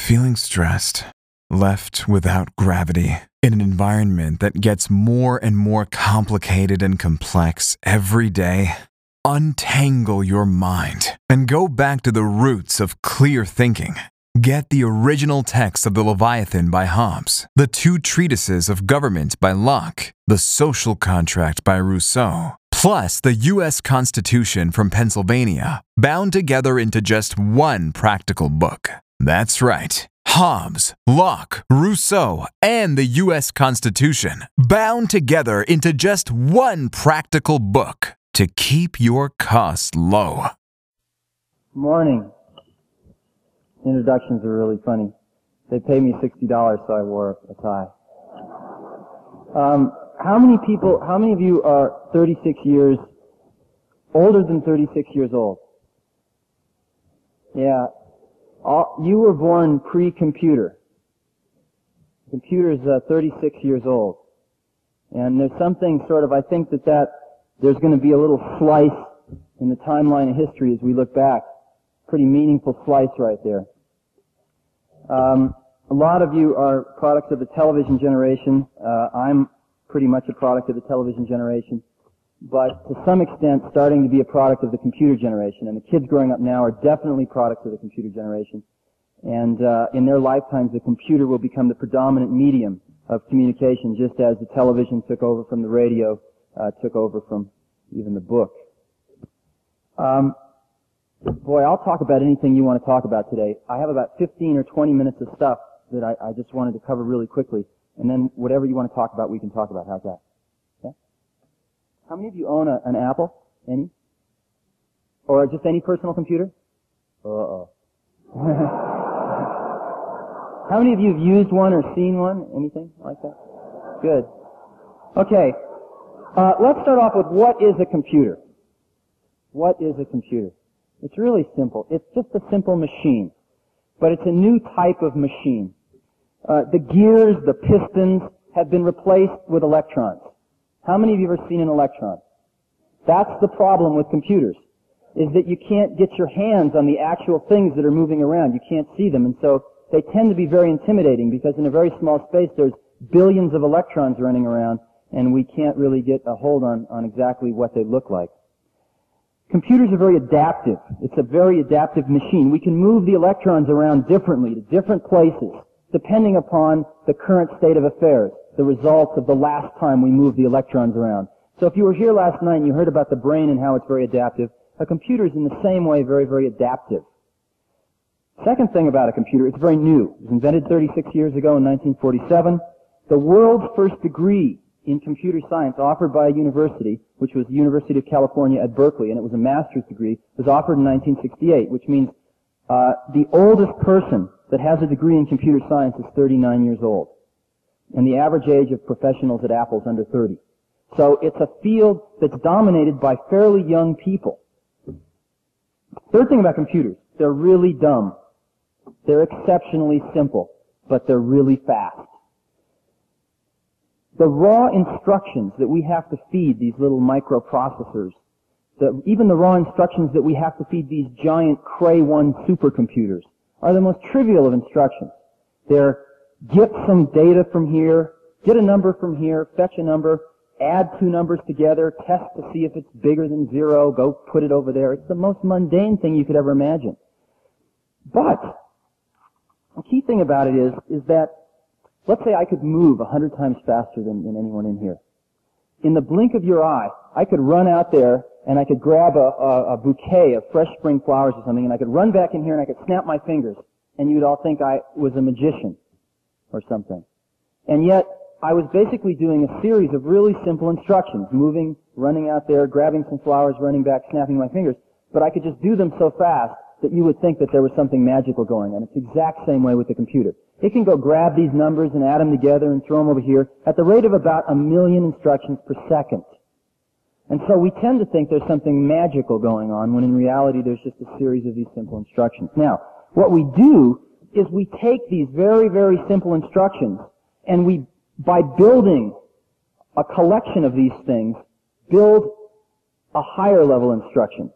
Feeling stressed, left without gravity, in an environment that gets more and more complicated and complex every day? Untangle your mind and go back to the roots of clear thinking. Get the original text of the Leviathan by Hobbes, the two treatises of government by Locke, the social contract by Rousseau, plus the U.S. Constitution from Pennsylvania, bound together into just one practical book. That's right. Hobbes, Locke, Rousseau, and the U.S. Constitution, bound together into just one practical book to keep your costs low. Morning. Introductions are really funny. They pay me $60, so I wore a tie. How many of you are 36 years, older than 36 years old? Yeah. You were born pre-computer. Computer's 36 years old. And there's something sort of, I think that there's going to be a little slice in the timeline of history as we look back. Pretty meaningful slice right there. A lot of you are products of the television generation. I'm pretty much a product of the television generation, but to some extent starting to be a product of the computer generation. And the kids growing up now are definitely products of the computer generation. And in their lifetimes, the computer will become the predominant medium of communication, just as the television took over from the radio, took over from even the book. Boy, I'll talk about anything you want to talk about today. I have about 15 or 20 minutes of stuff that I just wanted to cover really quickly. And then whatever you want to talk about, we can talk about. How's that? Okay? How many of you own an Apple? Any? Or just any personal computer? Uh-oh. How many of you have used one or seen one? Anything like that? Good. Okay. Let's start off with what is a computer? What is a computer? It's really simple. It's just a simple machine. But it's a new type of machine. The gears, the pistons, have been replaced with electrons. How many of you have ever seen an electron? That's the problem with computers, is that you can't get your hands on the actual things that are moving around. You can't see them. And so they tend to be very intimidating because in a very small space there's billions of electrons running around and we can't really get a hold on exactly what they look like. Computers are very adaptive. It's a very adaptive machine. We can move the electrons around differently to different places, depending upon the current state of affairs, the results of the last time we moved the electrons around. So if you were here last night and you heard about the brain and how it's very adaptive, a computer is in the same way very, very adaptive. Second thing about a computer, it's very new. It was invented 36 years ago in 1947. The world's first degree in computer science offered by a university, which was the University of California at Berkeley, and it was a master's degree, was offered in 1968, which means the oldest person that has a degree in computer science is 39 years old. And the average age of professionals at Apple is under 30. So it's a field that's dominated by fairly young people. Third thing about computers, they're really dumb. They're exceptionally simple, but they're really fast. The raw instructions that we have to feed these little microprocessors, even the raw instructions that we have to feed these giant Cray 1 supercomputers, are the most trivial of instructions. They're get some data from here, get a number from here, fetch a number, add two numbers together, test to see if it's bigger than 0, go put it over there. It's the most mundane thing you could ever imagine. But the key thing about it is that, let's say I could move 100 times faster than anyone in here. In the blink of your eye, I could run out there and I could grab a bouquet of fresh spring flowers or something, and I could run back in here and I could snap my fingers, and you'd all think I was a magician or something. And yet, I was basically doing a series of really simple instructions, moving, running out there, grabbing some flowers, running back, snapping my fingers, but I could just do them so fast that you would think that there was something magical going on. It's the exact same way with the computer. It can go grab these numbers and add them together and throw them over here at the rate of about 1 million instructions per second. And so we tend to think there's something magical going on when in reality there's just a series of these simple instructions. Now, what we do is we take these very, very simple instructions and we, by building a collection of these things, build a higher level instruction.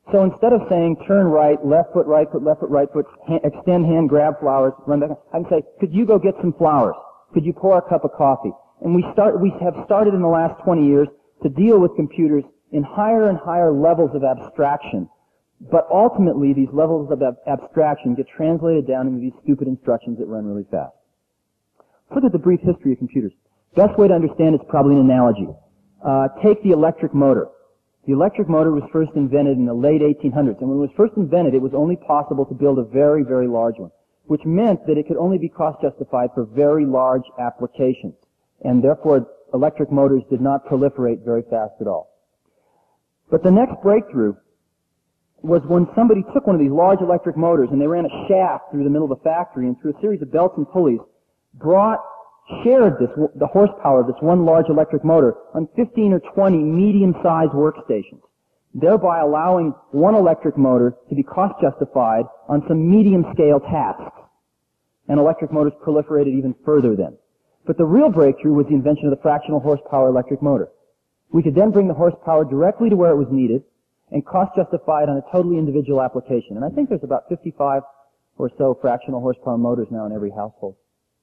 So instead of saying turn right, left foot, right foot, extend hand, grab flowers, run back, I can say, could you go get some flowers? Could you pour a cup of coffee? And we have started in the last 20 years to deal with computers in higher and higher levels of abstraction. But ultimately, these levels of abstraction get translated down into these stupid instructions that run really fast. Let's look at the brief history of computers. Best way to understand it is probably an analogy. Take the electric motor. The electric motor was first invented in the late 1800s, and when it was first invented, it was only possible to build a very, very large one, which meant that it could only be cost justified for very large applications, and therefore electric motors did not proliferate very fast at all. But the next breakthrough was when somebody took one of these large electric motors and they ran a shaft through the middle of the factory and through a series of belts and pulleys shared the horsepower of this one large electric motor on 15 or 20 medium-sized workstations, thereby allowing one electric motor to be cost justified on some medium-scale tasks. And electric motors proliferated even further then. But the real breakthrough was the invention of the fractional horsepower electric motor. We could then bring the horsepower directly to where it was needed and cost justify it on a totally individual application. And I think there's about 55 or so fractional horsepower motors now in every household.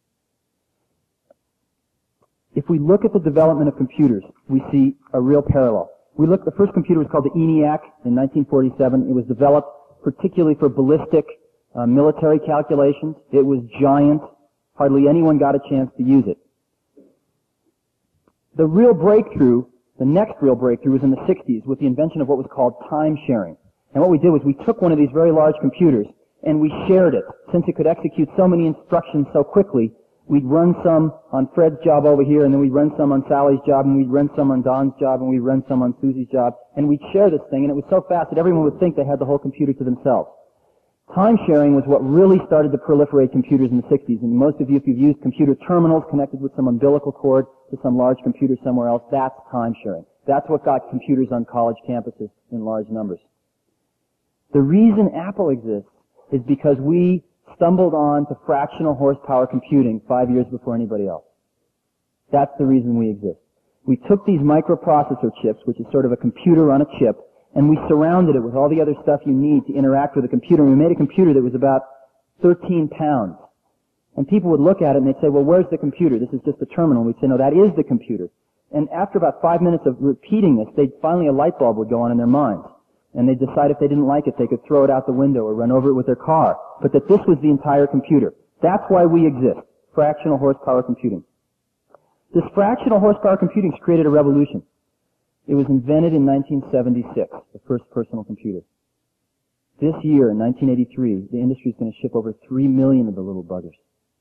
If we look at the development of computers, we see a real parallel. The first computer was called the ENIAC in 1947. It was developed particularly for ballistic military calculations. It was giant. Hardly anyone got a chance to use it. The next real breakthrough was in the 60s with the invention of what was called time sharing. And what we did was we took one of these very large computers and we shared it. Since it could execute so many instructions so quickly, we'd run some on Fred's job over here, and then we'd run some on Sally's job, and we'd run some on Don's job, and we'd run some on Susie's job, and we'd share this thing, and it was so fast that everyone would think they had the whole computer to themselves. Time sharing was what really started to proliferate computers in the 60s, and most of you, if you've used computer terminals connected with some umbilical cord to some large computer somewhere else, that's time sharing. That's what got computers on college campuses in large numbers. The reason Apple exists is because we stumbled on to fractional horsepower computing 5 years before anybody else. That's the reason we exist. We took these microprocessor chips, which is sort of a computer on a chip, and we surrounded it with all the other stuff you need to interact with a computer, and we made a computer that was about 13 pounds. And people would look at it and they'd say, well, where's the computer? This is just a terminal. And we'd say, no, that is the computer. And after about 5 minutes of repeating this, finally a light bulb would go on in their minds. And they'd decide if they didn't like it, they could throw it out the window or run over it with their car. But that this was the entire computer. That's why we exist. Fractional horsepower computing. This fractional horsepower computing has created a revolution. It was invented in 1976, the first personal computer. This year, in 1983, the industry is going to ship over 3 million of the little buggers.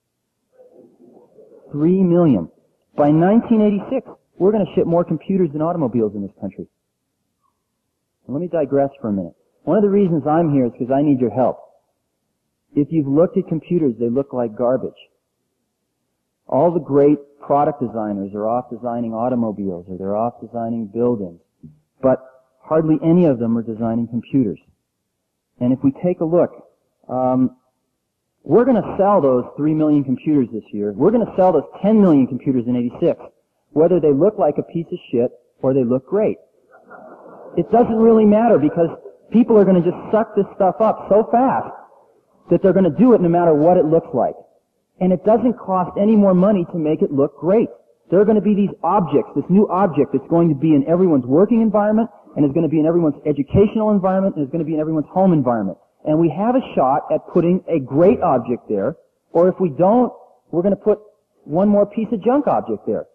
3 million. By 1986, we're going to ship more computers than automobiles in this country. And let me digress for a minute. One of the reasons I'm here is because I need your help. If you've looked at computers, they look like garbage. All the great product designers are off designing automobiles, or they're off designing buildings. But hardly any of them are designing computers. And if we take a look, we're going to sell those 3 million computers this year. We're going to sell those 10 million computers in 86, whether they look like a piece of shit or they look great. It doesn't really matter because people are going to just suck this stuff up so fast that they're going to do it no matter what it looks like. And it doesn't cost any more money to make it look great. There are going to be these objects, this new object that's going to be in everyone's working environment, and is going to be in everyone's educational environment, and is going to be in everyone's home environment. And we have a shot at putting a great object there, or if we don't, we're going to put one more piece of junk object there.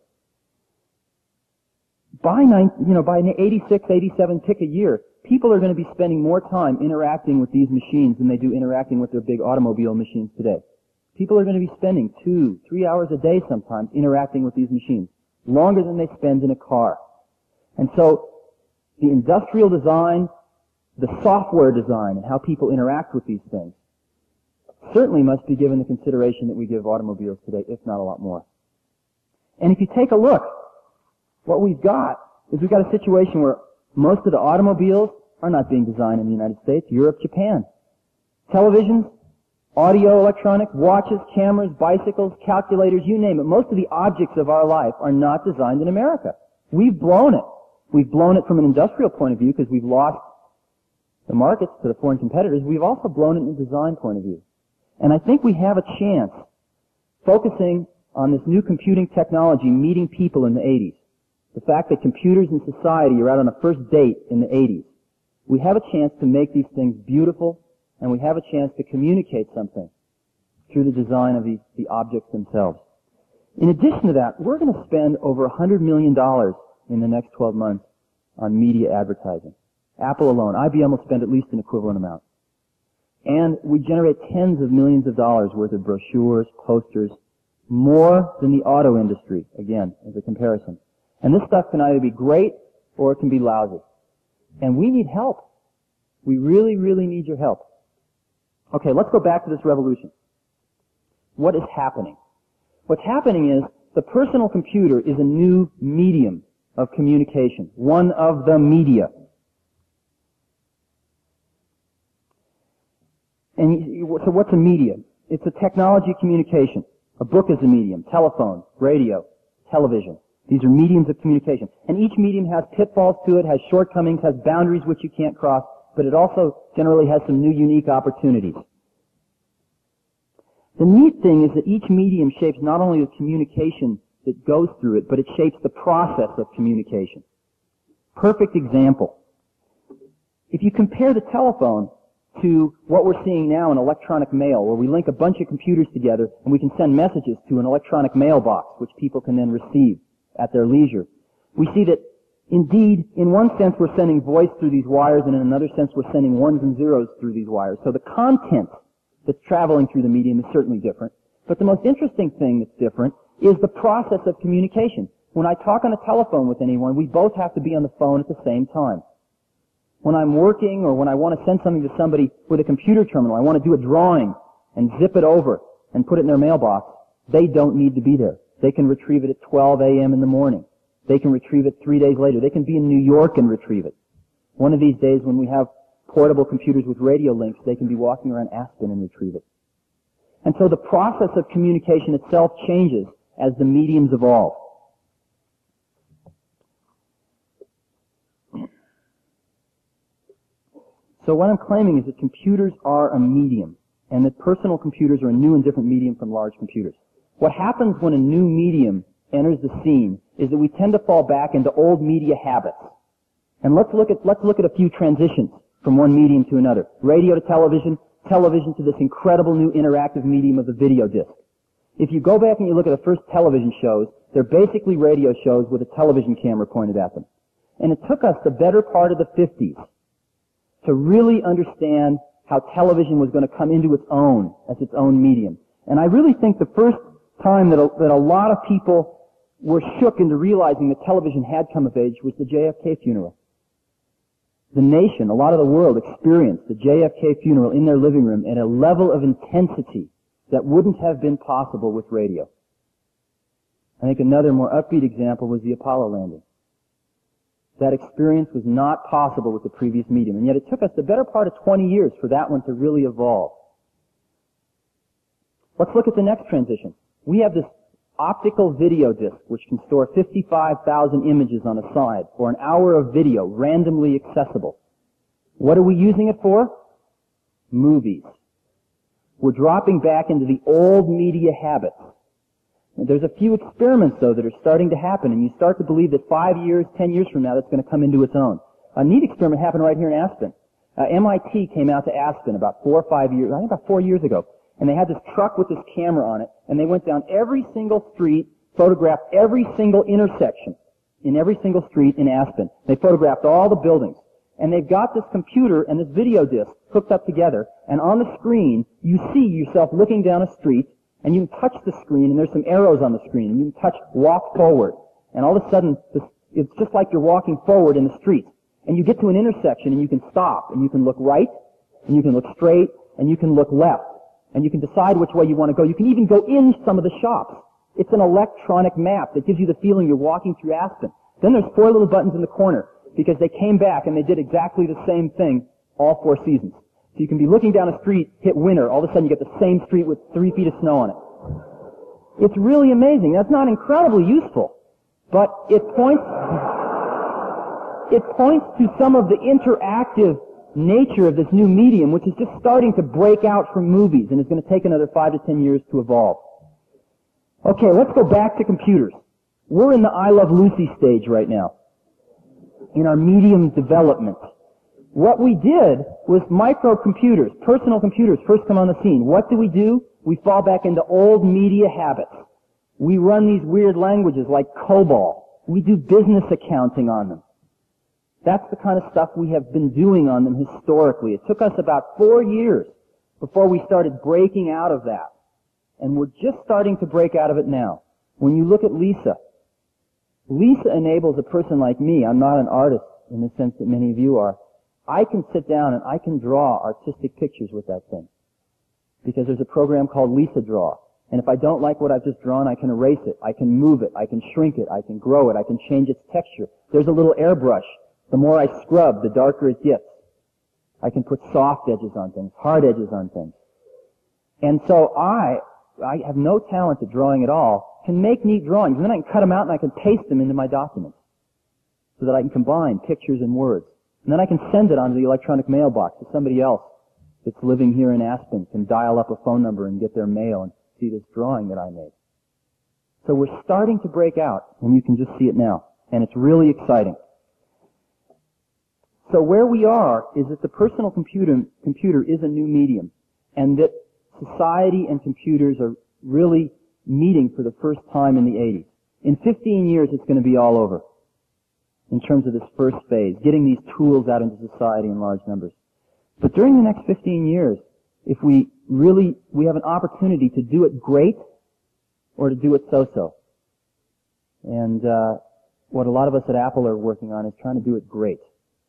By 86, 87, pick a year, people are going to be spending more time interacting with these machines than they do interacting with their big automobile machines today. People are going to be spending 2-3 hours a day sometimes interacting with these machines, longer than they spend in a car. And so the industrial design, the software design, and how people interact with these things certainly must be given the consideration that we give automobiles today, if not a lot more. And if you take a look, what we've got is we've got a situation where most of the automobiles are not being designed in the United States, Europe, Japan. Televisions, audio, electronics, watches, cameras, bicycles, calculators, you name it. Most of the objects of our life are not designed in America. We've blown it. We've blown it from an industrial point of view because we've lost the markets to the foreign competitors, we've also blown it in the design point of view. And I think we have a chance, focusing on this new computing technology meeting people in the 80s, the fact that computers and society are out on a first date in the 80s. We have a chance to make these things beautiful, and we have a chance to communicate something through the design of the objects themselves. In addition to that, we're going to spend over $100 million in the next 12 months on media advertising. Apple alone. IBM will spend at least an equivalent amount. And we generate tens of millions of dollars worth of brochures, posters, more than the auto industry, again, as a comparison. And this stuff can either be great or it can be lousy. And we need help. We really, really need your help. Okay, let's go back to this revolution. What is happening? What's happening is the personal computer is a new medium of communication, one of the media. And so what's a media? It's a technology of communication. A book is a medium, telephone, radio, television. These are mediums of communication. And each medium has pitfalls to it, has shortcomings, has boundaries which you can't cross, but it also generally has some new unique opportunities. The neat thing is that each medium shapes not only the communication that goes through it, but it shapes the process of communication. Perfect example. If you compare the telephone to what we're seeing now in electronic mail, where we link a bunch of computers together and we can send messages to an electronic mailbox, which people can then receive at their leisure, we see that indeed, in one sense, we're sending voice through these wires, and in another sense, we're sending ones and zeros through these wires. So the content that's traveling through the medium is certainly different. But the most interesting thing that's different is the process of communication. When I talk on the telephone with anyone, we both have to be on the phone at the same time. When I'm working or when I want to send something to somebody with a computer terminal, I want to do a drawing and zip it over and put it in their mailbox, they don't need to be there. They can retrieve it at 12 a.m. in the morning. They can retrieve it 3 days later. They can be in New York and retrieve it. One of these days when we have portable computers with radio links, they can be walking around Aspen and retrieve it. And so the process of communication itself changes as the mediums evolve. So what I'm claiming is that computers are a medium, and that personal computers are a new and different medium from large computers. What happens when a new medium enters the scene is that we tend to fall back into old media habits. And let's look at a few transitions from one medium to another. Radio to television, television to this incredible new interactive medium of the video disc. If you go back and you look at the first television shows, they're basically radio shows with a television camera pointed at them. And it took us the better part of the 50s to really understand how television was going to come into its own as its own medium. And I really think the first time that a lot of people were shook into realizing that television had come of age was the JFK funeral. The nation, a lot of the world, experienced the JFK funeral in their living room at a level of intensity that wouldn't have been possible with radio. I think another more upbeat example was the Apollo landing. That experience was not possible with the previous medium, and yet it took us the better part of 20 years for that one to really evolve. Let's look at the next transition. We have this optical video disc which can store 55,000 images on a side for an hour of video, randomly accessible. What are we using it for? Movies. We're dropping back into the old media habits. There's a few experiments, though, that are starting to happen, and you start to believe that 5 years, 10 years from now, that's going to come into its own. A neat experiment happened right here in Aspen. MIT came out to Aspen about 4 years ago, and they had this truck with this camera on it, and they went down every single street, photographed every single intersection in every single street in Aspen. They photographed all the buildings, and they've got this computer and this video disc hooked up together, and on the screen, you see yourself looking down a street, and you can touch the screen, and there's some arrows on the screen, and you can touch walk forward. And all of a sudden, it's just like you're walking forward in the street. And you get to an intersection, and you can stop, and you can look right, and you can look straight, and you can look left. And you can decide which way you want to go. You can even go in some of the shops. It's an electronic map that gives you the feeling you're walking through Aspen. Then there's 4 little buttons in the corner, because they came back and they did exactly the same thing all 4 seasons. So you can be looking down a street, hit winter, all of a sudden you get the same street with 3 feet of snow on it. It's really amazing. That's not incredibly useful, but it points to some of the interactive nature of this new medium, which is just starting to break out from movies and is going to take another 5 to 10 years to evolve. Okay, let's go back to computers. We're in the I Love Lucy stage right now in our medium development. What we did was microcomputers, personal computers, first come on the scene. What do? We fall back into old media habits. We run these weird languages like COBOL. We do business accounting on them. That's the kind of stuff we have been doing on them historically. It took us about 4 years before we started breaking out of that. And we're just starting to break out of it now. When you look at Lisa enables a person like me, I'm not an artist in the sense that many of you are, I can sit down and I can draw artistic pictures with that thing. Because there's a program called Lisa Draw. And if I don't like what I've just drawn, I can erase it, I can move it, I can shrink it, I can grow it, I can change its texture. There's a little airbrush. The more I scrub, the darker it gets. I can put soft edges on things, hard edges on things. And so I have no talent at drawing at all, can make neat drawings, and then I can cut them out and I can paste them into my documents so that I can combine pictures and words. And then I can send it onto the electronic mailbox to somebody else that's living here in Aspen, can dial up a phone number and get their mail and see this drawing that I made. So we're starting to break out, and you can just see it now. And it's really exciting. So where we are is that the personal computer is a new medium, and that society and computers are really meeting for the first time in the 80s. In 15 years, it's going to be all over in terms of this first phase, getting these tools out into society in large numbers. But during the next 15 years, if we have an opportunity to do it great or to do it so-so. And what a lot of us at Apple are working on is trying to do it great.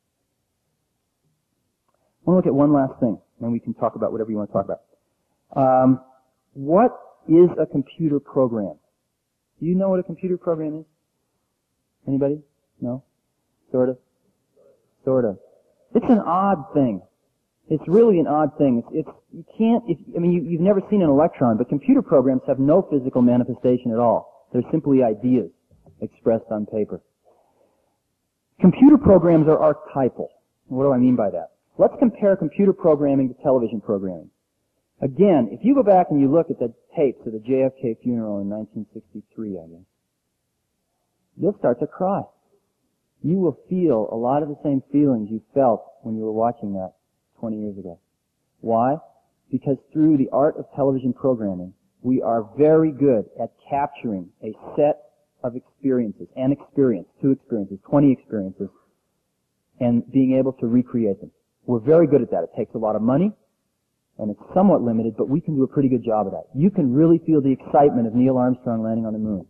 I want to look at one last thing, and we can talk about whatever you want to talk about. What is a computer program? Do you know what a computer program is? Anybody? No? Sort of? Sort of. It's an odd thing. It's really an odd thing. You've never seen an electron, but computer programs have no physical manifestation at all. They're simply ideas expressed on paper. Computer programs are archetypal. What do I mean by that? Let's compare computer programming to television programming. Again, if you go back and you look at the tapes of the JFK funeral in 1963, I guess, you'll start to cry. You will feel a lot of the same feelings you felt when you were watching that 20 years ago. Why? Because through the art of television programming, we are very good at capturing a set of experiences, an experience, 2 experiences, 20 experiences, and being able to recreate them. We're very good at that. It takes a lot of money, and it's somewhat limited, but we can do a pretty good job of that. You can really feel the excitement of Neil Armstrong landing on the moon.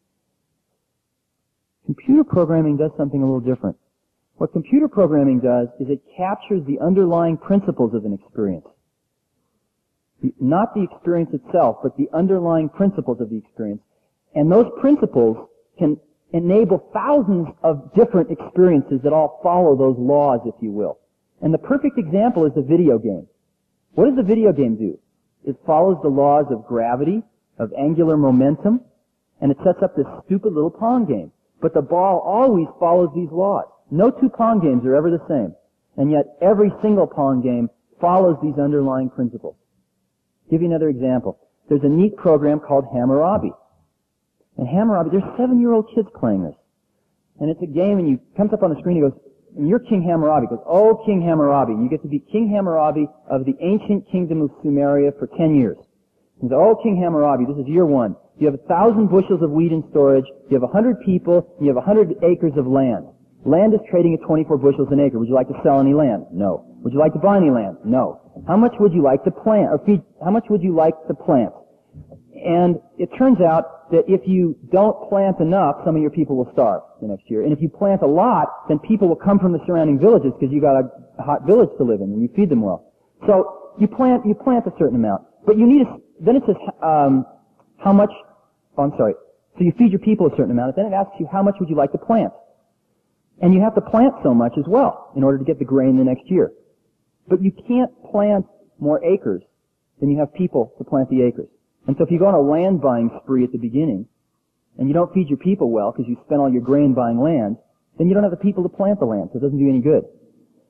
Computer programming does something a little different. What computer programming does is it captures the underlying principles of an experience. Not the experience itself, but the underlying principles of the experience. And those principles can enable thousands of different experiences that all follow those laws, if you will. And the perfect example is a video game. What does the video game do? It follows the laws of gravity, of angular momentum, and it sets up this stupid little Pong game. But the ball always follows these laws. No 2 Pong games are ever the same. And yet every single Pong game follows these underlying principles. I'll give you another example. There's a neat program called Hammurabi. And Hammurabi, there's 7-year-old kids playing this. And it's a game, and comes up on the screen, he goes, and you're King Hammurabi. He goes, oh, King Hammurabi. And you get to be King Hammurabi of the ancient kingdom of Sumeria for 10 years. He goes, oh, King Hammurabi, this is year 1. You have 1,000 bushels of wheat in storage, you have 100 people, and you have 100 acres of land. Land is trading at 24 bushels an acre. Would you like to sell any land? No. Would you like to buy any land? No. How much would you like to plant? How much would you like to plant? And it turns out that if you don't plant enough, some of your people will starve the next year. And if you plant a lot, then people will come from the surrounding villages because you got a hot village to live in and you feed them well. So you plant a certain amount, but you need then it says how much. Oh, I'm sorry. So you feed your people a certain amount, and then it asks you how much would you like to plant. And you have to plant so much as well in order to get the grain the next year. But you can't plant more acres than you have people to plant the acres. And so if you go on a land buying spree at the beginning, and you don't feed your people well because you spent all your grain buying land, then you don't have the people to plant the land, so it doesn't do any good.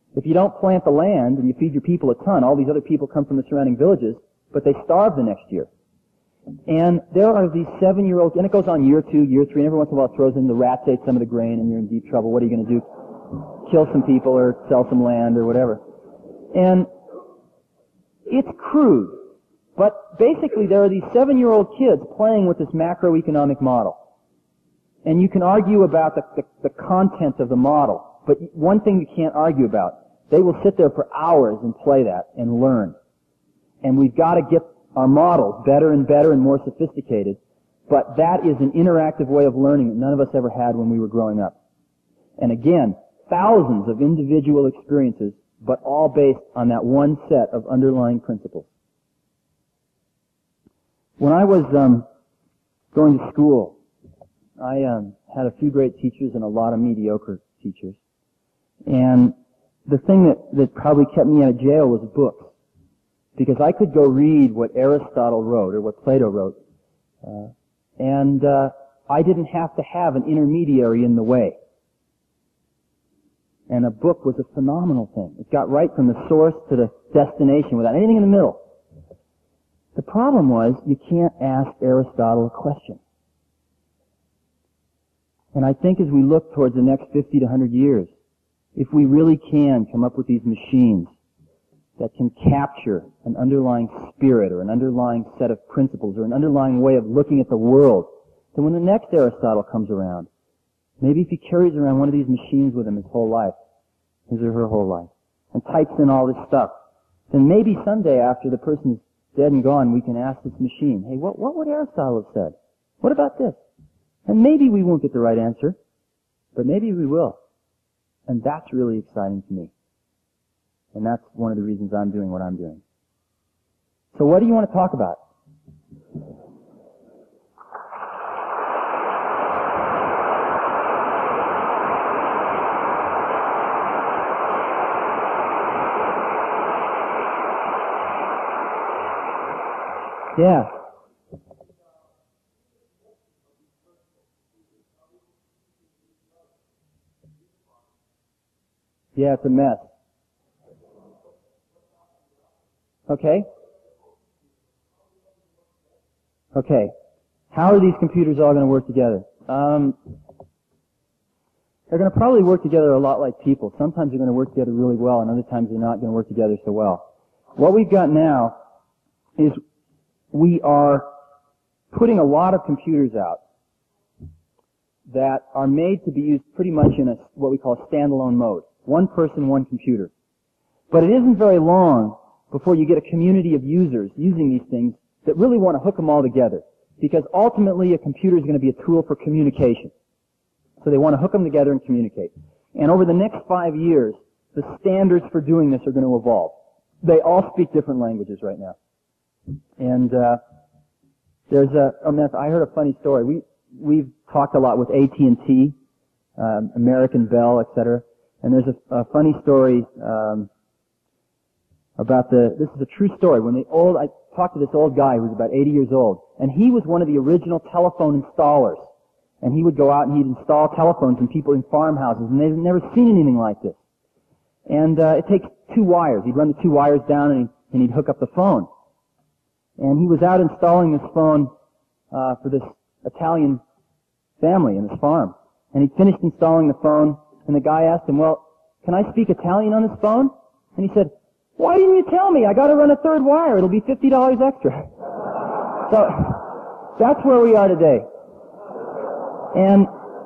If you don't plant the land and you feed your people a ton, all these other people come from the surrounding villages, but they starve the next year. And there are these 7-year-olds, and it goes on year 2, year 3, and every once in a while it throws in the rats ate some of the grain and you're in deep trouble. What are you going to do? Kill some people or sell some land or whatever. And it's crude, but basically there are these 7-year-old kids playing with this macroeconomic model. And you can argue about the content of the model, but one thing you can't argue about, they will sit there for hours and play that and learn. And we've got to get our models better and better and more sophisticated, but that is an interactive way of learning that none of us ever had when we were growing up. And again, thousands of individual experiences, but all based on that one set of underlying principles. When I was going to school, I had a few great teachers and a lot of mediocre teachers. And the thing that probably kept me out of jail was books. Because I could go read what Aristotle wrote or what Plato wrote, and I didn't have to have an intermediary in the way. And a book was a phenomenal thing. It got right from the source to the destination without anything in the middle. The problem was you can't ask Aristotle a question. And I think as we look towards the next 50 to 100 years, if we really can come up with these machines that can capture an underlying spirit or an underlying set of principles or an underlying way of looking at the world, then when the next Aristotle comes around, maybe if he carries around one of these machines with him his whole life, his or her whole life, and types in all this stuff, then maybe someday after the person's dead and gone, we can ask this machine, hey, what would Aristotle have said? What about this? And maybe we won't get the right answer, but maybe we will. And that's really exciting to me. And that's one of the reasons I'm doing what I'm doing. So what do you want to talk about? Yeah. Yeah, it's a mess. Okay? Okay. How are these computers all going to work together? They're going to probably work together a lot like people. Sometimes they're going to work together really well, and other times they're not going to work together so well. What we've got now is we are putting a lot of computers out that are made to be used pretty much in what we call a standalone mode. One person, one computer. But it isn't very long before you get a community of users using these things that really want to hook them all together. Because ultimately a computer is going to be a tool for communication. So they want to hook them together and communicate. And over the next 5 years, the standards for doing this are going to evolve. They all speak different languages right now. And there's I heard a funny story. We've talked a lot with AT&T, American Bell, etc. And there's a funny story about this is a true story. I talked to this old guy who was about 80 years old, and he was one of the original telephone installers. And he would go out and he'd install telephones in people in farmhouses, and they've never seen anything like this. And it takes 2 wires. He'd run the 2 wires down and he'd hook up the phone. And he was out installing this phone for this Italian family in this farm. And he finished installing the phone, and the guy asked him, well, can I speak Italian on this phone? And he said, why didn't you tell me? I got to run a 3rd wire. It'll be $50 extra. So that's where we are today. And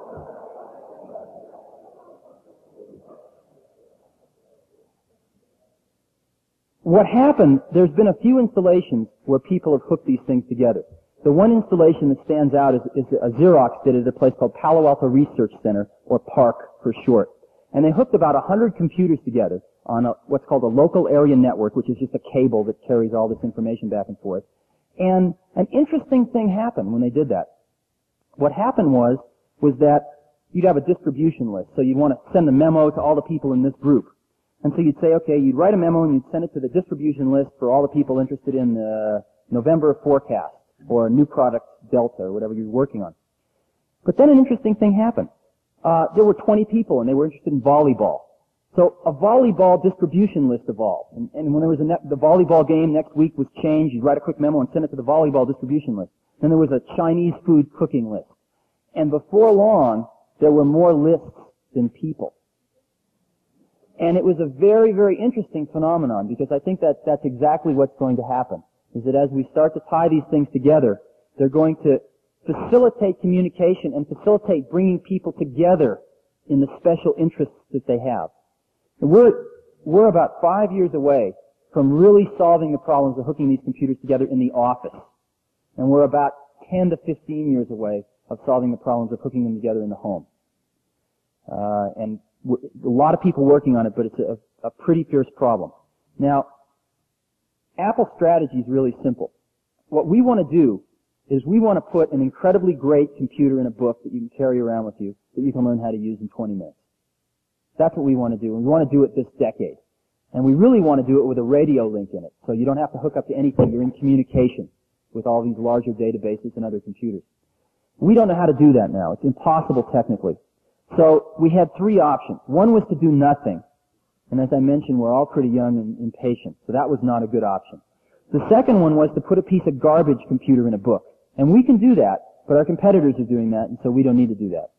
what happened, there's been a few installations where people have hooked these things together. The one installation that stands out is a Xerox did it at a place called Palo Alto Research Center, or PARC for short. And they hooked about 100 computers together on what's called a local area network, which is just a cable that carries all this information back and forth. And an interesting thing happened when they did that. What happened was that you'd have a distribution list. So you'd want to send a memo to all the people in this group. And so you'd say, okay, you'd write a memo and you'd send it to the distribution list for all the people interested in the November forecast or a new product Delta or whatever you're working on. But then an interesting thing happened. There were 20 people and they were interested in volleyball. So a volleyball distribution list evolved. And when there was the volleyball game next week was changed, you'd write a quick memo and send it to the volleyball distribution list. Then there was a Chinese food cooking list. And before long, there were more lists than people. And it was a very, very interesting phenomenon, because I think that that's exactly what's going to happen, is that as we start to tie these things together, they're going to facilitate communication and facilitate bringing people together in the special interests that they have. And we're about 5 years away from really solving the problems of hooking these computers together in the office. And we're about 10 to 15 years away of solving the problems of hooking them together in the home. And a lot of people working on it, but it's a pretty fierce problem. Now, Apple's strategy is really simple. What we want to do is we want to put an incredibly great computer in a book that you can carry around with you that you can learn how to use in 20 minutes. That's what we want to do, and we want to do it this decade. And we really want to do it with a radio link in it, so you don't have to hook up to anything. You're in communication with all these larger databases and other computers. We don't know how to do that now. It's impossible technically. So we had three options. One was to do nothing. And as I mentioned, we're all pretty young and impatient, so that was not a good option. The second one was to put a piece of garbage computer in a book. And we can do that, but our competitors are doing that, and so we don't need to do that.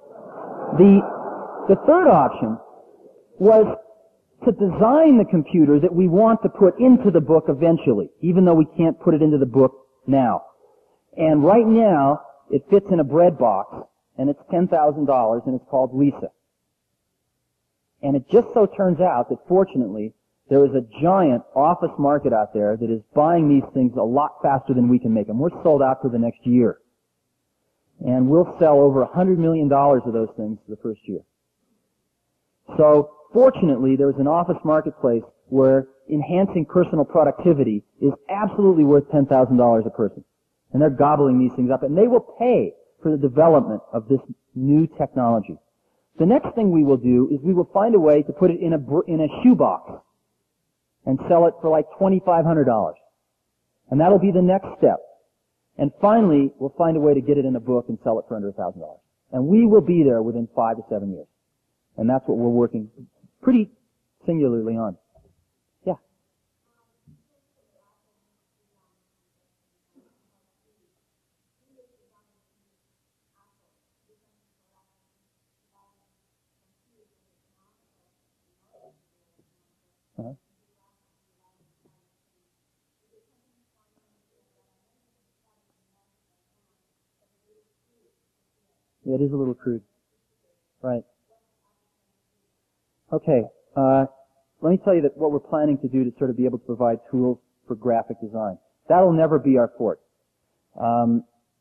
The third option was to design the computer that we want to put into the book eventually, even though we can't put it into the book now. And right now, it fits in a bread box, and it's $10,000, and it's called Lisa. And it just so turns out that, fortunately, there is a giant office market out there that is buying these things a lot faster than we can make them. We're sold out for the next year. And we'll sell over $100 million of those things the first year. So, fortunately, there's an office marketplace where enhancing personal productivity is absolutely worth $10,000 a person. And they're gobbling these things up, and they will pay for the development of this new technology. The next thing we will do is we will find a way to put it in a shoebox and sell it for like $2,500. And that'll be the next step. And finally, we'll find a way to get it in a book and sell it for under $1,000. And we will be there within 5 to 7 years. And that's what we're working pretty singularly on. Yeah. Uh-huh. Yeah, it is a little crude. Right. Okay. Let me tell you that what we're planning to do to sort of be able to provide tools for graphic design. That'll never be our fort. Our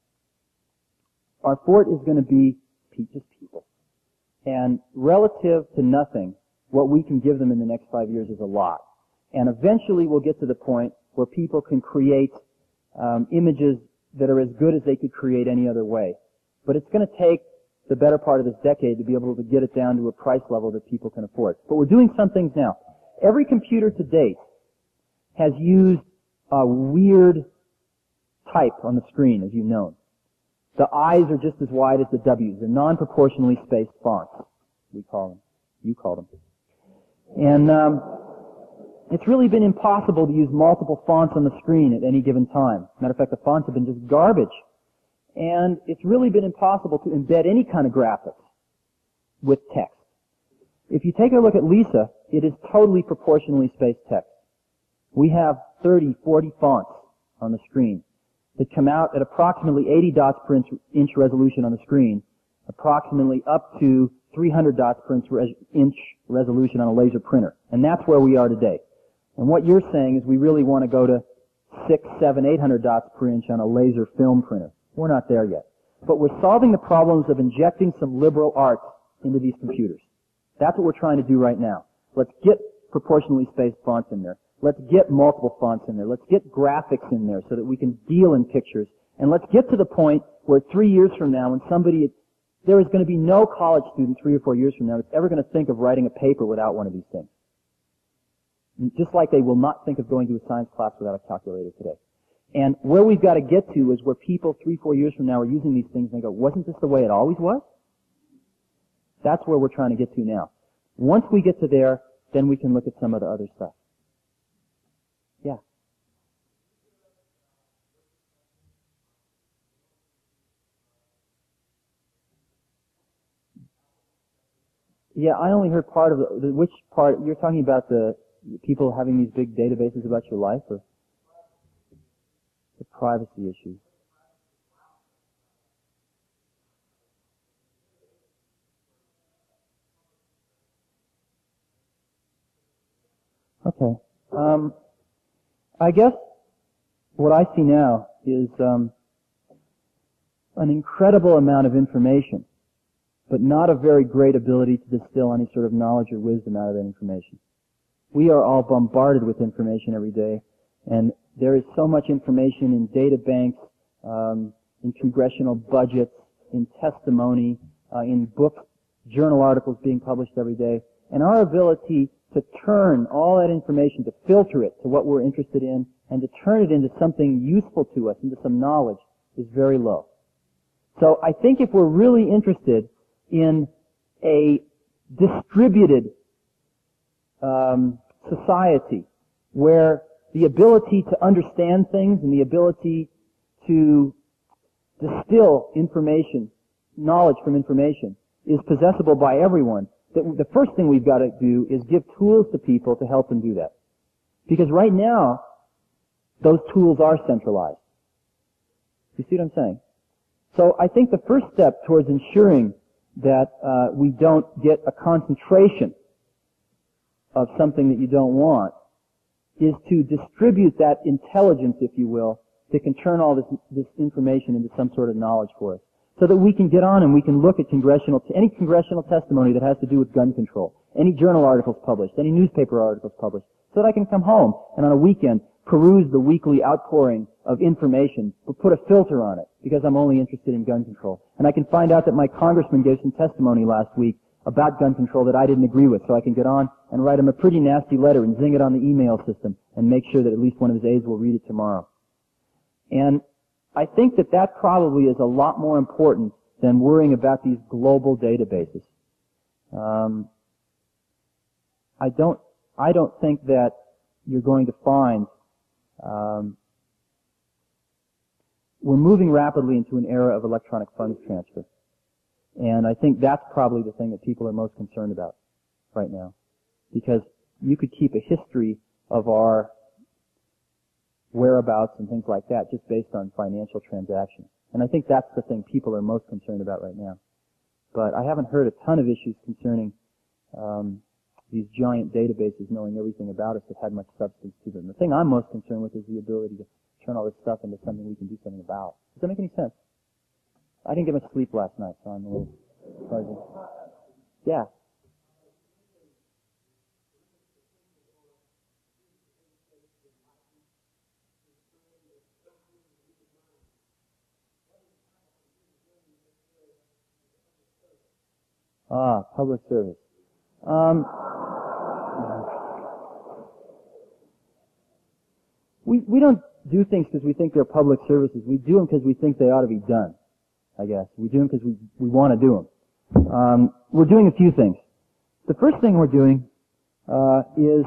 fort is going to be just people. And relative to nothing, what we can give them in the next 5 years is a lot. And eventually we'll get to the point where people can create images that are as good as they could create any other way. But it's going to take the better part of this decade to be able to get it down to a price level that people can afford. But we're doing some things now. Every computer to date has used a weird type on the screen, as you've known. The I's are just as wide as the W's. They're non-proportionally spaced fonts, we call them. You call them. And it's really been impossible to use multiple fonts on the screen at any given time. Matter of fact, the fonts have been just garbage. And it's really been impossible to embed any kind of graphics with text. If you take a look at Lisa, it is totally proportionally spaced text. We have 30, 40 fonts on the screen that come out at approximately 80 dots per inch resolution on the screen, approximately up to 300 dots per inch resolution on a laser printer. And that's where we are today. And what you're saying is we really want to go to 6, 7, 800 dots per inch on a laser film printer. We're not there yet. But we're solving the problems of injecting some liberal arts into these computers. That's what we're trying to do right now. Let's get proportionally spaced fonts in there. Let's get multiple fonts in there. Let's get graphics in there so that we can deal in pictures. And let's get to the point where 3 years from now, when there is going to be no college student 3 or 4 years from now that's ever going to think of writing a paper without one of these things. Just like they will not think of going to a science class without a calculator today. And where we've got to get to is where people 3, 4 years from now are using these things and they go, wasn't this the way it always was? That's where we're trying to get to now. Once we get to there, then we can look at some of the other stuff. Yeah. Yeah, I only heard part of which part, you're talking about the people having these big databases about your life, or the privacy issues? Okay. I guess what I see now is an incredible amount of information, but not a very great ability to distill any sort of knowledge or wisdom out of that information. We are all bombarded with information every day, and there is so much information in data banks, in congressional budgets, in testimony, in books, journal articles being published every day, and our ability to turn all that information, to filter it to what we're interested in, and to turn it into something useful to us, into some knowledge, is very low. So I think if we're really interested in a distributed society where the ability to understand things and the ability to distill information, knowledge from information, is possessible by everyone, the first thing we've got to do is give tools to people to help them do that. Because right now, those tools are centralized. You see what I'm saying? So I think the first step towards ensuring that we don't get a concentration of something that you don't want is to distribute that intelligence, if you will, that can turn all this information into some sort of knowledge for us, so that we can get on and we can look at any congressional testimony that has to do with gun control, any journal articles published, any newspaper articles published, so that I can come home and on a weekend peruse the weekly outpouring of information, but put a filter on it, because I'm only interested in gun control. And I can find out that my congressman gave some testimony last week about gun control that I didn't agree with, so I can get on and write him a pretty nasty letter and zing it on the email system and make sure that at least one of his aides will read it tomorrow. And I think that probably is a lot more important than worrying about these global databases. I don't think that you're going to find we're moving rapidly into an era of electronic funds transfer. And I think that's probably the thing that people are most concerned about right now. Because you could keep a history of our whereabouts and things like that just based on financial transactions. And I think that's the thing people are most concerned about right now. But I haven't heard a ton of issues concerning these giant databases knowing everything about us that had much substance to them. The thing I'm most concerned with is the ability to turn all this stuff into something we can do something about. Does that make any sense? I didn't get much sleep last night, so I'm a little fuzzy. Yeah. Public service. We don't do things because we think they're public services. We do them because we think they ought to be done, I guess. We do them because we want to do them. We're doing a few things. The first thing we're doing is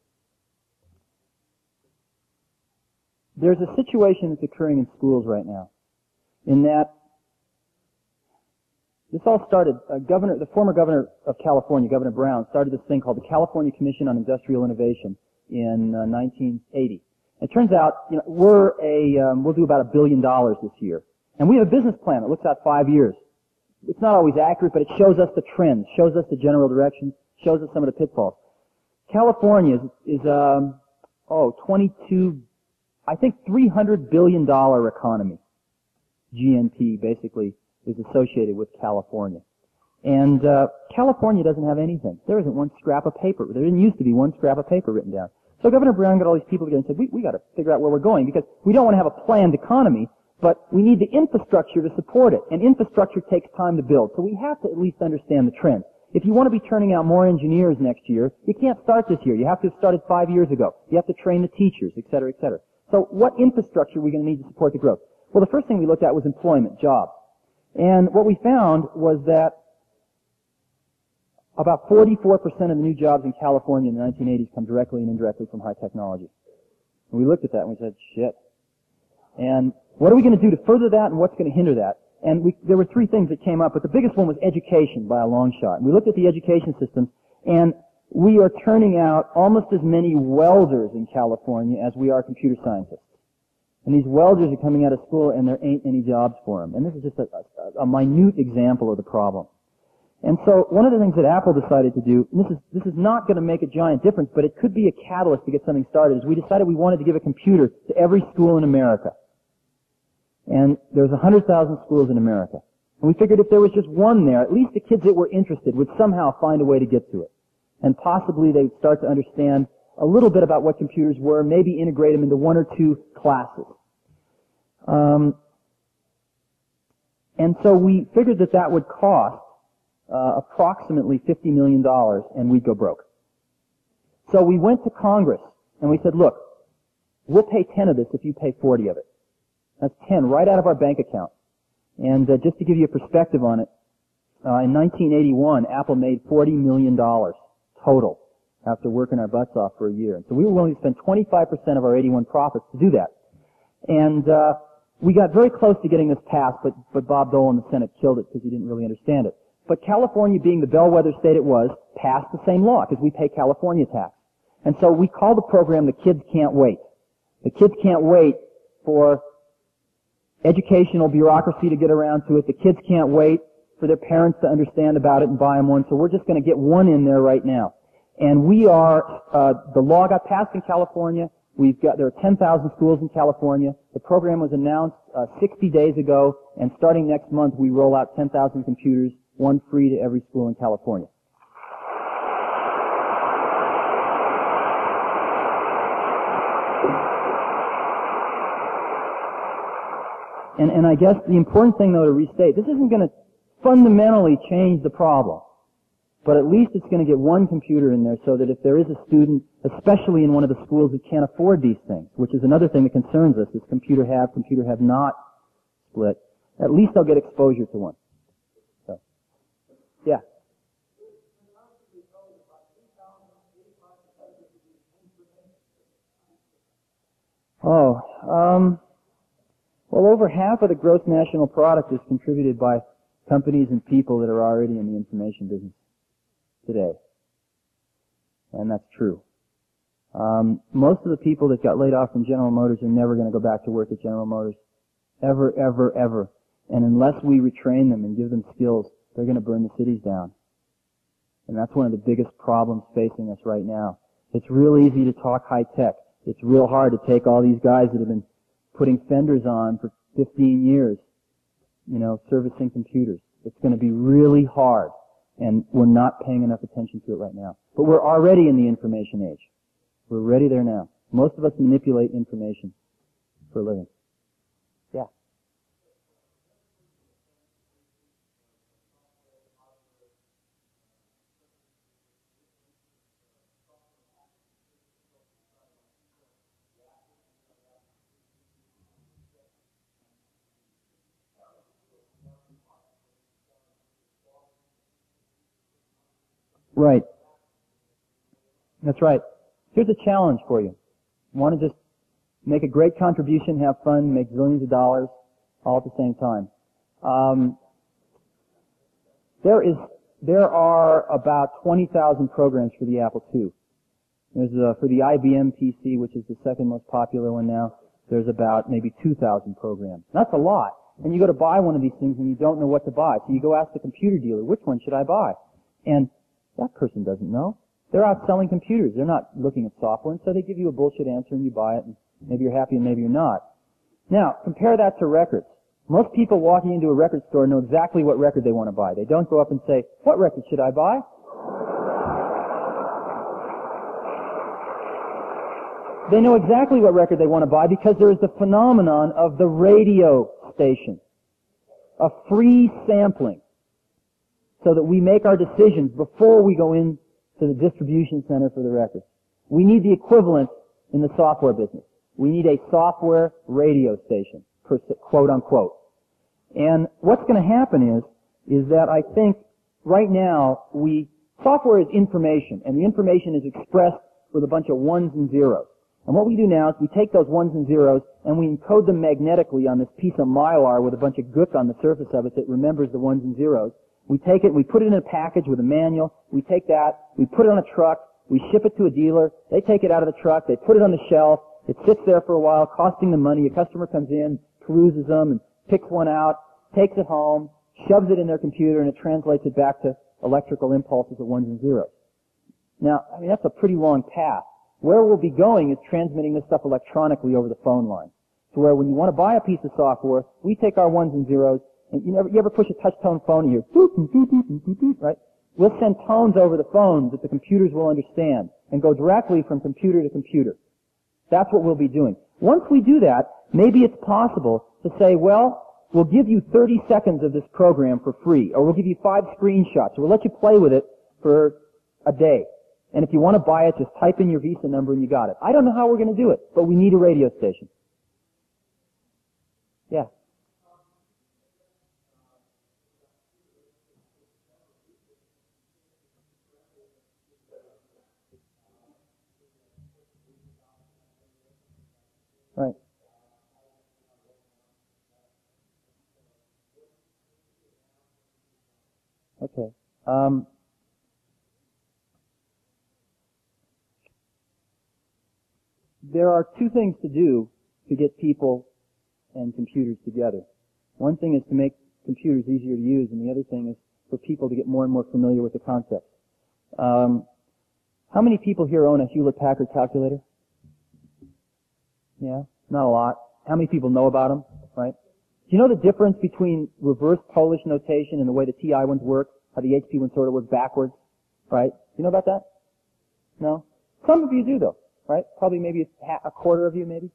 there's a situation that's occurring in schools right now, in that this all started, the former governor of California, Governor Brown, started this thing called the California Commission on Industrial Innovation in 1980. It turns out, we'll do about $1 billion this year. And we have a business plan that looks out 5 years. It's not always accurate, but it shows us the trends, shows us the general direction, shows us some of the pitfalls. California is 22, I think $300 billion economy. GNP basically is associated with California. And California doesn't have anything. There isn't one scrap of paper. There didn't used to be one scrap of paper written down. So Governor Brown got all these people together and said, we got to figure out where we're going, because we don't want to have a planned economy, but we need the infrastructure to support it. And infrastructure takes time to build. So we have to at least understand the trends. If you want to be turning out more engineers next year, you can't start this year. You have to have started 5 years ago. You have to train the teachers, et cetera, et cetera. So what infrastructure are we going to need to support the growth? Well, the first thing we looked at was employment, jobs. And what we found was that About 44% of the new jobs in California in the 1980s come directly and indirectly from high technology. And we looked at that and we said, shit. And what are we going to do to further that, and what's going to hinder that? And there were three things that came up, but the biggest one was education by a long shot. And we looked at the education system, and we are turning out almost as many welders in California as we are computer scientists. And these welders are coming out of school, and there ain't any jobs for them. And this is just a minute example of the problem. And so one of the things that Apple decided to do, and this is not going to make a giant difference, but it could be a catalyst to get something started, is we decided we wanted to give a computer to every school in America. And there's 100,000 schools in America. And we figured if there was just one there, at least the kids that were interested would somehow find a way to get to it. And possibly they'd start to understand a little bit about what computers were, maybe integrate them into one or two classes. And so we figured that that would cost approximately $50 million, and we'd go broke. So we went to Congress, and we said, look, we'll pay 10 of this if you pay 40 of it. That's 10 right out of our bank account. And just to give you a perspective on it, in 1981, Apple made $40 million total after working our butts off for a year. And so we were willing to spend 25% of our 81 profits to do that. And we got very close to getting this passed, but Bob Dole in the Senate killed it because he didn't really understand it. But California, being the bellwether state it was, passed the same law because we pay California tax. And so we call the program The Kids Can't Wait. The kids can't wait for educational bureaucracy to get around to it. The kids can't wait for their parents to understand about it and buy them one. So we're just going to get one in there right now. And we are, the law got passed in California. There are 10,000 schools in California. The program was announced 60 days ago, and starting next month we roll out 10,000 computers, one free to every school in California. And I guess the important thing, though, to restate, this isn't going to fundamentally change the problem. But at least it's going to get one computer in there so that if there is a student, especially in one of the schools that can't afford these things, which is another thing that concerns us, is computer have not split, at least they'll get exposure to one. So, yeah. Well, over half of the gross national product is contributed by companies and people that are already in the information business today. And that's true. Most of the people that got laid off from General Motors are never going to go back to work at General Motors. Ever, ever, ever. And unless we retrain them and give them skills, they're going to burn the cities down. And that's one of the biggest problems facing us right now. It's real easy to talk high tech. It's real hard to take all these guys that have been putting fenders on for 15 years, servicing computers. It's going to be really hard, and we're not paying enough attention to it right now. But we're already in the information age. We're already there now. Most of us manipulate information for a living. Yeah. Right. That's right. Here's a challenge for you. You want to just make a great contribution, have fun, make zillions of dollars, all at the same time. There are about 20,000 programs for the Apple II. There's for the IBM PC, which is the second most popular one now, there's about maybe 2,000 programs. That's a lot. And you go to buy one of these things and you don't know what to buy. So you go ask the computer dealer, which one should I buy? And that person doesn't know. They're out selling computers. They're not looking at software, and so they give you a bullshit answer and you buy it, and maybe you're happy and maybe you're not. Now, compare that to records. Most people walking into a record store know exactly what record they want to buy. They don't go up and say, what record should I buy? They know exactly what record they want to buy because there is the phenomenon of the radio station, a free sampling, so that we make our decisions before we go in to the distribution center for the record. We need the equivalent in the software business. We need a software radio station, quote unquote. And what's going to happen is that I think right now we Software is information, and the information is expressed with a bunch of ones and zeros. And what we do now is we take those ones and zeros and we encode them magnetically on this piece of mylar with a bunch of gook on the surface of it that remembers the ones and zeros. We take it, we put it in a package with a manual, we take that, we put it on a truck, we ship it to a dealer, they take it out of the truck, they put it on the shelf, it sits there for a while, costing them money. A customer comes in, peruses them, and picks one out, takes it home, shoves it in their computer, and it translates it back to electrical impulses of ones and zeros. Now, I mean, that's a pretty long path. Where we'll be going is transmitting this stuff electronically over the phone line. So where when you want to buy a piece of software, we take our ones and zeros, and you ever push a touch-tone phone and you hear, right? We'll send tones over the phone that the computers will understand and go directly from computer to computer. That's what we'll be doing. Once we do that, maybe it's possible to say, well, we'll give you 30 seconds of this program for free, or we'll give you 5 screenshots, or we'll let you play with it for a day. And if you want to buy it, just type in your Visa number and you got it. I don't know how we're going to do it, but we need a radio station. Yeah. Right. Okay. There are 2 things to do to get people and computers together. One thing is to make computers easier to use, and the other thing is for people to get more and more familiar with the concepts. How many people here own a Hewlett-Packard calculator? Yeah, not a lot. How many people know about them, right? Do you know the difference between reverse Polish notation and the way the TI ones work? How the HP ones sort of work backwards, right? Do you know about that? No? Some of you do, though, right? Probably maybe a quarter of you, maybe.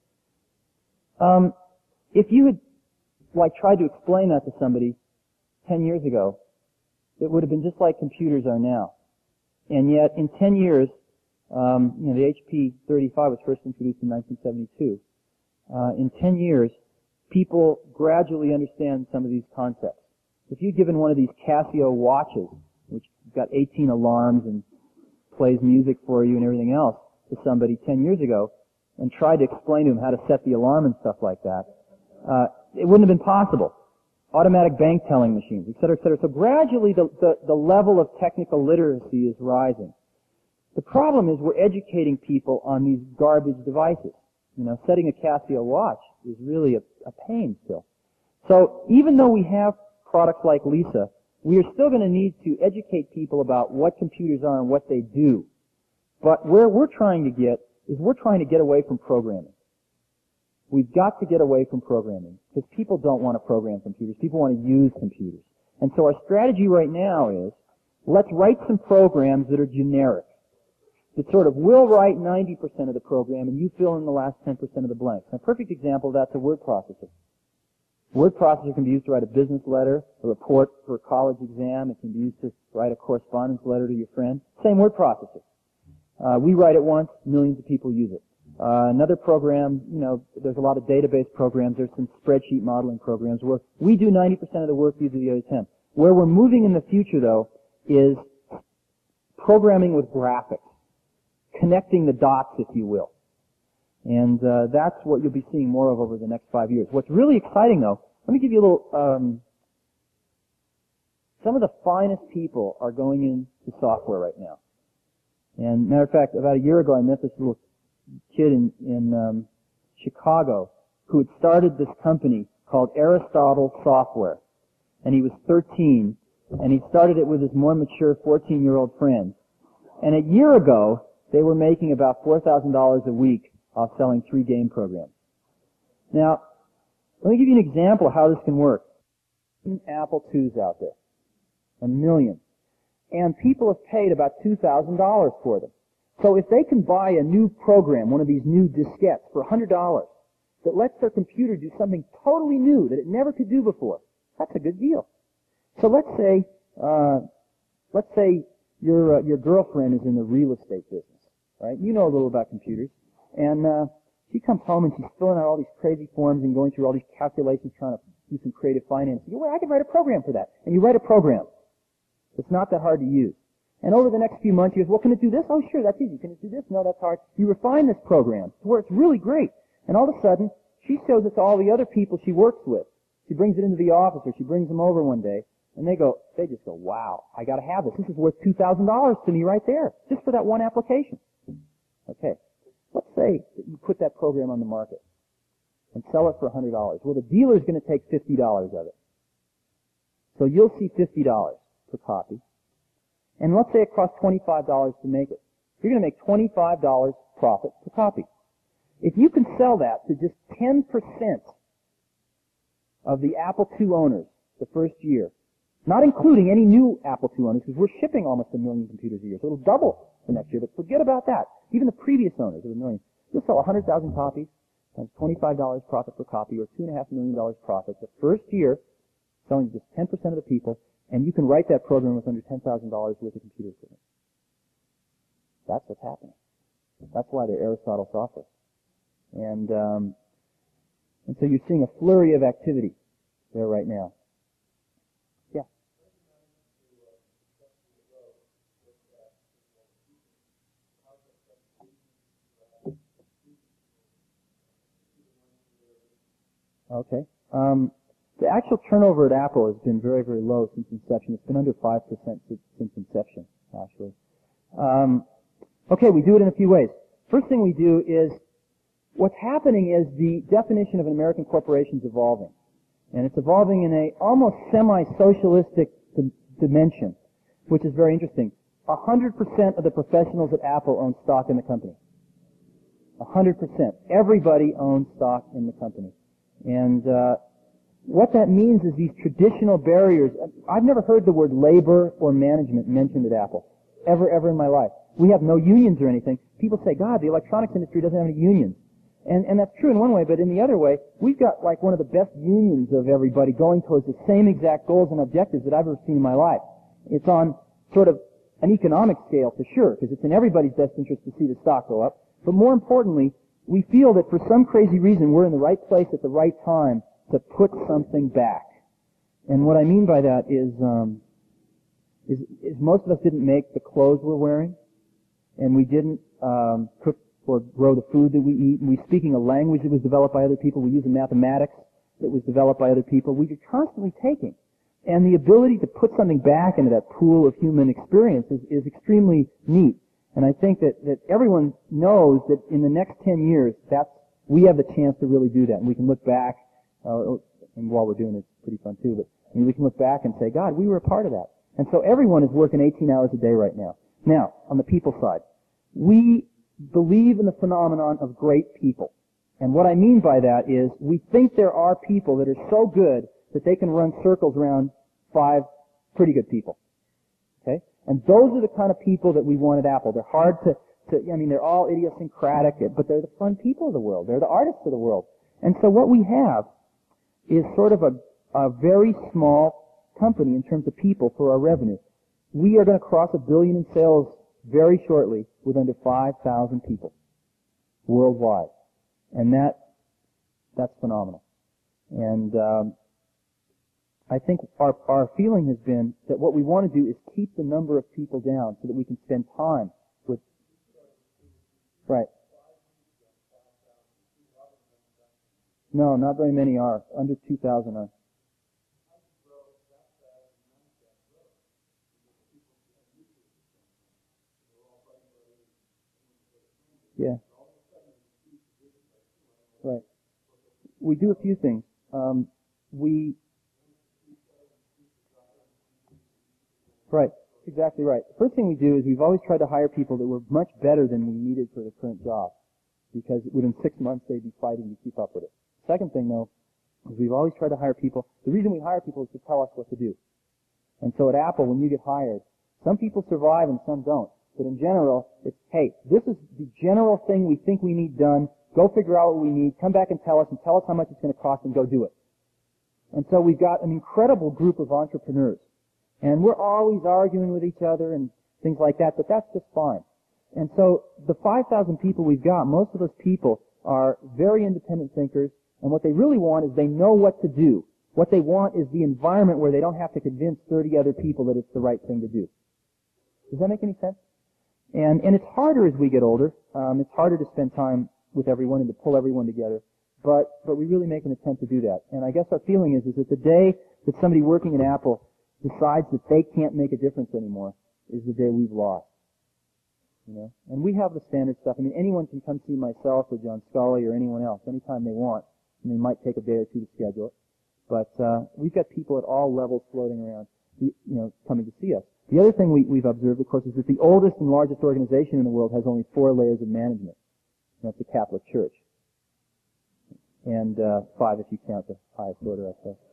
If you had, tried to explain that to somebody 10 years ago, it would have been just like computers are now. And yet, in 10 years, the HP 35 was first introduced in 1972. In 10 years, people gradually understand some of these concepts. If you'd given one of these Casio watches, which got 18 alarms and plays music for you and everything else, to somebody 10 years ago, and tried to explain to him how to set the alarm and stuff like that, it wouldn't have been possible. Automatic bank telling machines, et cetera, et cetera. So gradually the level of technical literacy is rising. The problem is we're educating people on these garbage devices. Setting a Casio watch is really a pain still. So even though we have products like Lisa, we are still going to need to educate people about what computers are and what they do. But where we're trying to get is we're trying to get away from programming. We've got to get away from programming because people don't want to program computers. People want to use computers. And so our strategy right now is let's write some programs that are generic. That sort of will write 90% of the program and you fill in the last 10% of the blanks. A perfect example of that's a word processor. A word processor can be used to write a business letter, a report for a college exam. It can be used to write a correspondence letter to your friend. Same word processor. We write it once, millions of people use it. Another program, there's a lot of database programs. There's some spreadsheet modeling programs where we do 90% of the work, you do the other 10. Where we're moving in the future, though, is programming with graphics. Connecting the dots, if you will. And that's what you'll be seeing more of over the next 5 years. What's really exciting, though, let me give you a little, some of the finest people are going into software right now. And matter of fact, about a year ago, I met this little kid in Chicago who had started this company called Aristotle Software. And he was 13, and he started it with his more mature 14-year-old friend. And a year ago, they were making about $4,000 a week off selling 3 game programs. Now, let me give you an example of how this can work. Apple IIs out there. 1 million. And people have paid about $2,000 for them. So if they can buy a new program, one of these new diskettes, for $100 that lets their computer do something totally new that it never could do before, that's a good deal. So let's say your girlfriend is in the real estate business, right? You know a little about computers. And she comes home and she's filling out all these crazy forms and going through all these calculations trying to do some creative finance. You go, well, I can write a program for that. And you write a program. It's not that hard to use. And over the next few months, he goes, well, can it do this? Oh, sure, that's easy. Can it do this? No, that's hard. You refine this program to where it's really great. And all of a sudden, she shows it to all the other people she works with. She brings it into the office, or she brings them over one day, and they just go, wow, I gotta have this. This is worth $2,000 to me right there, just for that one application. Okay. Let's say that you put that program on the market and sell it for $100. Well, the dealer's gonna take $50 of it. So you'll see $50 per copy. And let's say it costs $25 to make it. You're going to make $25 profit per copy. If you can sell that to just 10% of the Apple II owners the first year, not including any new Apple II owners, because we're shipping almost 1 million computers a year, so it'll double the next year, but forget about that. Even the previous owners of 1 million. You'll sell 100,000 copies, times $25 profit per copy, or $2.5 million profit the first year, selling to just 10% of the people, and you can write that program with under $10,000 worth of computer equipment. That's what's happening. That's why they're Aristotle software. And so you're seeing a flurry of activity there right now. Yeah. Okay. The actual turnover at Apple has been very, very low since inception. It's been under 5% since inception, actually. Okay, we do it in a few ways. First thing we do is, what's happening is the definition of an American corporation is evolving. And it's evolving in a almost semi-socialistic dimension, which is very interesting. 100% of the professionals at Apple own stock in the company. 100%. Everybody owns stock in the company. And what that means is these traditional barriers. I've never heard the word labor or management mentioned at Apple, ever in my life. We have no unions or anything. People say, God, the electronics industry doesn't have any unions. And that's true in one way, but in the other way, we've got like one of the best unions of everybody going towards the same exact goals and objectives that I've ever seen in my life. It's on sort of an economic scale for sure, because it's in everybody's best interest to see the stock go up. But more importantly, we feel that for some crazy reason, we're in the right place at the right time to put something back. And what I mean by that is most of us didn't make the clothes we're wearing, and we didn't cook or grow the food that we eat, and we're speaking a language that was developed by other people. We use a mathematics that was developed by other people. We are constantly taking. And the ability to put something back into that pool of human experience is extremely neat. And I think that everyone knows that in the next 10 years, we have the chance to really do that. And we can look back, and while we're doing it, it's pretty fun too, but I mean, we can look back and say, God, we were a part of that. And so everyone is working 18 hours a day right now. Now, on the people side, we believe in the phenomenon of great people. And what I mean by that is we think there are people that are so good that they can run circles around 5 pretty good people. Okay? And those are the kind of people that we want at Apple. They're hard they're all idiosyncratic, but they're the fun people of the world. They're the artists of the world. And so what we have is sort of a very small company in terms of people for our revenue. We are going to cross $1 billion in sales very shortly with under 5,000 people worldwide. And that's phenomenal. And I think our feeling has been that what we want to do is keep the number of people down so that we can spend time with... Right. No, not very many are. Under 2,000 are. Yeah. Right. We do a few things. Right. Exactly right. The first thing we do is we've always tried to hire people that were much better than we needed for the current job, because within 6 months they'd be fighting to keep up with it. Second thing, though, is we've always tried to hire people. The reason we hire people is to tell us what to do. And so at Apple, when you get hired, some people survive and some don't. But in general, it's, hey, this is the general thing we think we need done. Go figure out what we need. Come back and tell us how much it's going to cost, and go do it. And so we've got an incredible group of entrepreneurs. And we're always arguing with each other and things like that, but that's just fine. And so the 5,000 people we've got, most of those people are very independent thinkers, and what they really want is they know what to do. What they want is the environment where they don't have to convince 30 other people that it's the right thing to do. Does that make any sense? And it's harder as we get older. It's harder to spend time with everyone and to pull everyone together. But we really make an attempt to do that. And I guess our feeling is that the day that somebody working at Apple decides that they can't make a difference anymore is the day we've lost. You know? And we have the standard stuff. I mean, anyone can come see myself or John Scully or anyone else anytime they want. And they might take a day or two to schedule it. But we've got people at all levels floating around, coming to see us. The other thing we've observed, of course, is that the oldest and largest organization in the world has only 4 layers of management. And that's the Catholic Church. And 5 if you count the highest order, I suppose.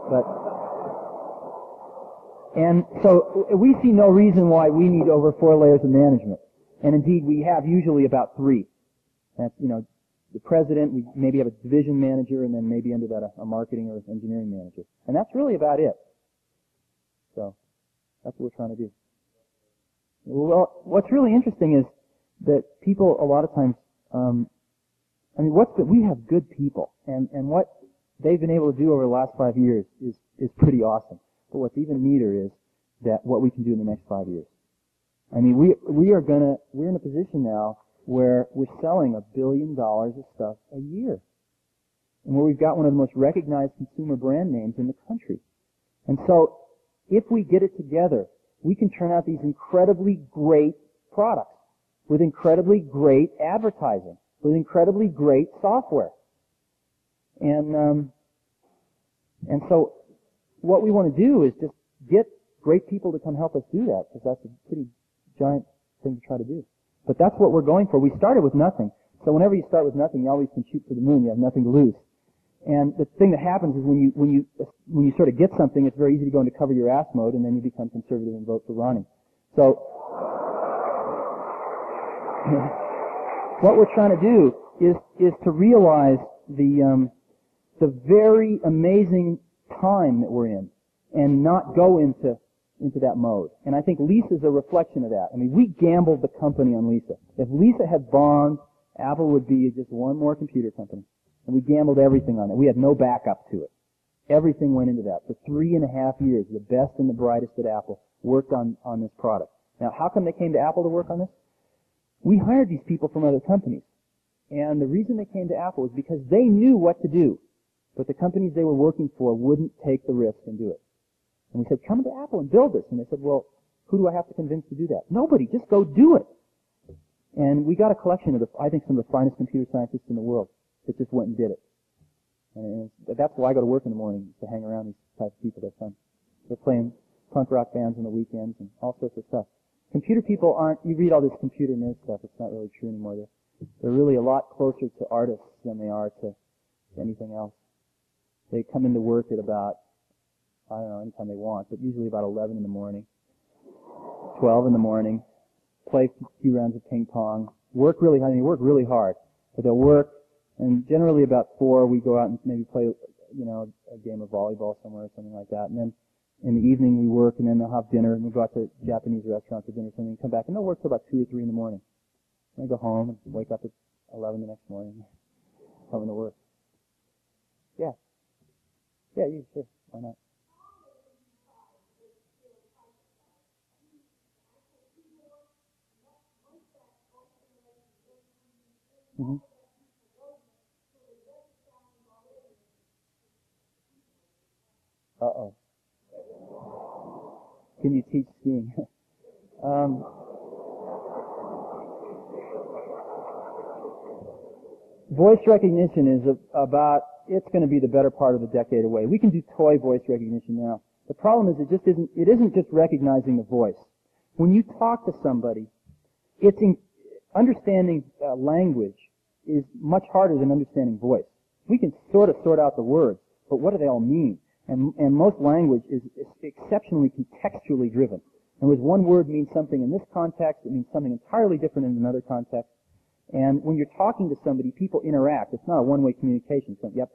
And so we see no reason why we need over 4 layers of management. And indeed, we have usually about 3. That's, the president, we maybe have a division manager, and then maybe under that a marketing or engineering manager. And that's really about it. So that's what we're trying to do. Well, what's really interesting is that people a lot of times, we have good people, and what they've been able to do over the last 5 years is pretty awesome. But what's even neater is that what we can do in the next 5 years. I mean, we're in a position now where we're selling $1 billion of stuff a year, and where we've got one of the most recognized consumer brand names in the country. And so, if we get it together, we can turn out these incredibly great products with incredibly great advertising, with incredibly great software. And so what we want to do is just get great people to come help us do that, because that's a pretty giant thing to try to do. But that's what we're going for. We started with nothing. So whenever you start with nothing, you always can shoot for the moon. You have nothing to lose. And the thing that happens is when you sort of get something, it's very easy to go into cover your ass mode, and then you become conservative and vote for Ronnie. So what we're trying to do is to realize the very amazing time that we're in, and not go into that mode. And I think Lisa's a reflection of that. I mean, we gambled the company on Lisa. If Lisa had bombed, Apple would be just one more computer company. And we gambled everything on it. We had no backup to it. Everything went into that. For 3.5 years, the best and the brightest at Apple worked on this product. Now, how come they came to Apple to work on this? We hired these people from other companies. And the reason they came to Apple was because they knew what to do. But the companies they were working for wouldn't take the risk and do it. And we said, come to Apple and build this. And they said, well, who do I have to convince to do that? Nobody. Just go do it. And we got a collection of, I think, some of the finest computer scientists in the world that just went and did it. And that's why I go to work in the morning, to hang around these types of people. They're fun. They're playing punk rock bands on the weekends and all sorts of stuff. Computer people aren't, you read all this computer nerd stuff, it's not really true anymore. They're really a lot closer to artists than they are to anything else. They come into work at about, I don't know, anytime they want, but usually about 11 in the morning, 12 in the morning, play a few rounds of ping pong, work really hard, but they'll work, and generally about 4 we go out and maybe play, a game of volleyball somewhere or something like that, and then in the evening we work, and then they'll have dinner, and we'll go out to a Japanese restaurant for dinner or something, and come back, and they'll work till about 2 or 3 in the morning. And they go home and wake up at 11 the next morning, coming to work. Yeah. Yeah, sure. Why not? Mm-hmm. Uh-oh. Can you teach skiing? Voice recognition is it's going to be the better part of a decade away. We can do toy voice recognition now. The problem is it isn't just recognizing the voice. When you talk to somebody, understanding language is much harder than understanding voice. We can sort out the words, but what do they all mean? And most language is exceptionally contextually driven. In other words, one word means something in this context, it means something entirely different in another context. And when you're talking to somebody, people interact. It's not a one-way communication. It's yep,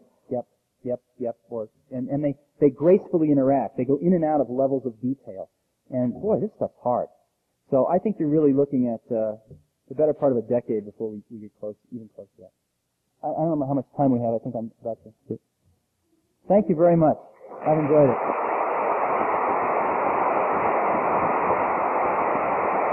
and they gracefully interact. They go in and out of levels of detail. And boy, this stuff's hard. So I think you're really looking at the better part of a decade before we get even close to that. I don't know how much time we have. I think I'm about to. Thank you very much. I've enjoyed it.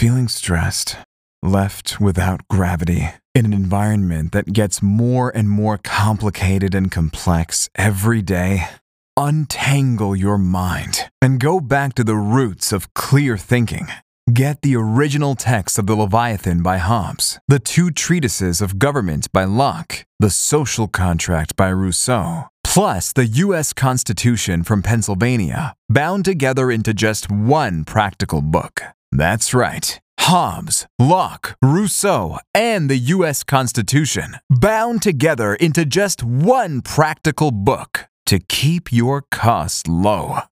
Feeling stressed, left without gravity, in an environment that gets more and more complicated and complex every day? Untangle your mind and go back to the roots of clear thinking. Get the original text of the Leviathan by Hobbes, the two treatises of government by Locke, the social contract by Rousseau, plus the U.S. Constitution from Pennsylvania, bound together into just one practical book. That's right. Hobbes, Locke, Rousseau, and the U.S. Constitution, bound together into just one practical book to keep your costs low.